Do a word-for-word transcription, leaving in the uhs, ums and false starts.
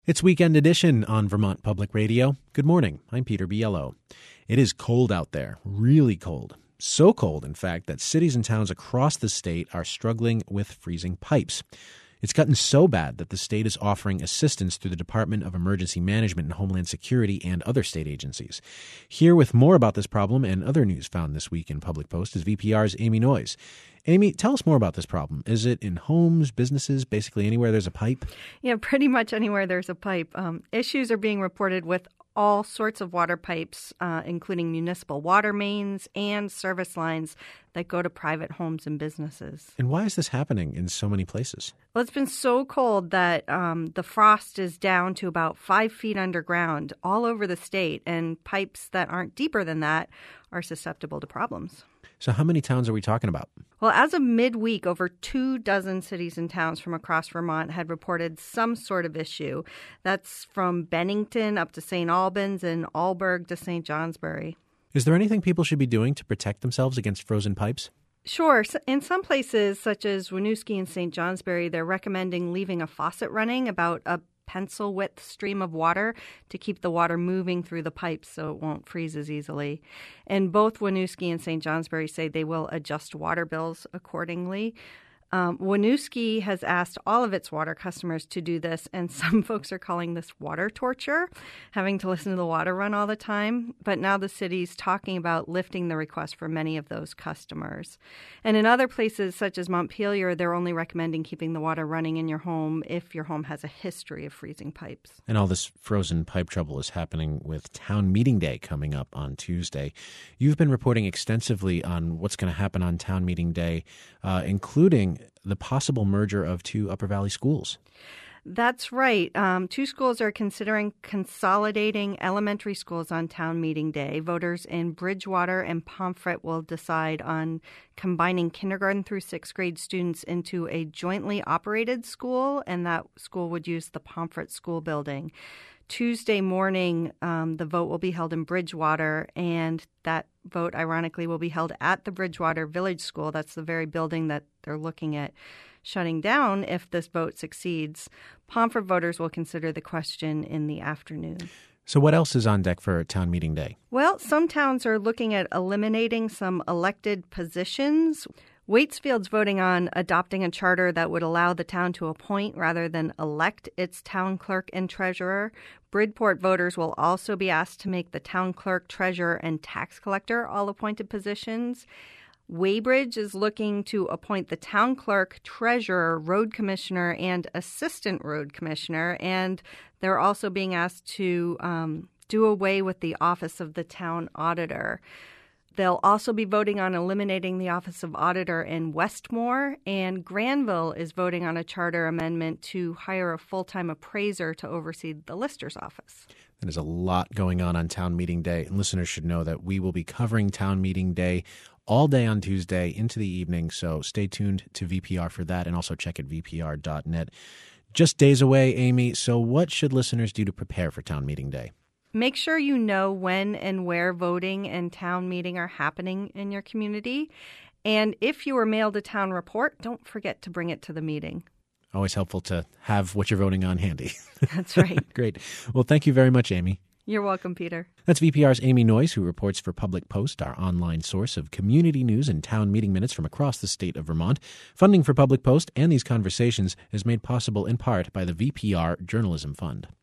It's Weekend Edition on Vermont Public Radio. Good morning. I'm Peter Biello. It is cold out there, really cold. So cold, in fact, that cities and towns across the state are struggling with freezing pipes. It's gotten so bad that the state is offering assistance through the Department of Emergency Management and Homeland Security and other state agencies. Here with more about this problem and other news found this week in Public Post is V P R's Amy Noyes. Amy, tell us more about this problem. Is it in homes, businesses, basically anywhere there's a pipe? Yeah, pretty much anywhere there's a pipe. Um, issues are being reported with all sorts of water pipes, uh, including municipal water mains and service lines that go to private homes and businesses. And why is this happening in so many places? Well, it's been so cold that um, the frost is down to about five feet underground all over the state, and pipes that aren't deeper than that are susceptible to problems. So how many towns are we talking about? Well, as of midweek, over two dozen cities and towns from across Vermont had reported some sort of issue. That's from Bennington up to Saint Albans and Alburgh to Saint Johnsbury. Is there anything people should be doing to protect themselves against frozen pipes? Sure. In some places, such as Winooski and Saint Johnsbury, they're recommending leaving a faucet running about a pencil-width stream of water to keep the water moving through the pipes so it won't freeze as easily. And both Winooski and Saint Johnsbury say they will adjust water bills accordingly. Um, Winooski has asked all of its water customers to do this, and some folks are calling this water torture, having to listen to the water run all the time. But now the city's talking about lifting the request for many of those customers. And in other places, such as Montpelier, they're only recommending keeping the water running in your home if your home has a history of freezing pipes. And all this frozen pipe trouble is happening with Town Meeting Day coming up on Tuesday. You've been reporting extensively on what's going to happen on Town Meeting Day, uh, including the possible merger of two Upper Valley schools. That's right. Um, two schools are considering consolidating elementary schools on Town Meeting Day. Voters in Bridgewater and Pomfret will decide on combining kindergarten through sixth grade students into a jointly operated school, and that school would use the Pomfret School building. Tuesday morning, um, the vote will be held in Bridgewater, and that vote, ironically, will be held at the Bridgewater Village School. That's the very building that they're looking at shutting down if this vote succeeds. Pomfret voters will consider the question in the afternoon. So what else is on deck for Town Meeting Day? Well, some towns are looking at eliminating some elected positions. Waitsfield's voting on adopting a charter that would allow the town to appoint rather than elect its town clerk and treasurer. Bridport voters will also be asked to make the town clerk, treasurer, and tax collector all appointed positions. Weybridge is looking to appoint the town clerk, treasurer, road commissioner, and assistant road commissioner. And they're also being asked to um, do away with the office of the town auditor. They'll also be voting on eliminating the Office of Auditor in Westmore, and Granville is voting on a charter amendment to hire a full-time appraiser to oversee the Lister's office. There's a lot going on on Town Meeting Day, and listeners should know that we will be covering Town Meeting Day all day on Tuesday into the evening, so stay tuned to V P R for that, and also check at v p r dot net. Just days away, Amy, so what should listeners do to prepare for Town Meeting Day? Make sure you know when and where voting and town meeting are happening in your community. And if you were mailed a town report, don't forget to bring it to the meeting. Always helpful to have what you're voting on handy. That's right. Great. Well, thank you very much, Amy. You're welcome, Peter. That's V P R's Amy Noyes, who reports for Public Post, our online source of community news and town meeting minutes from across the state of Vermont. Funding for Public Post and these conversations is made possible in part by the V P R Journalism Fund.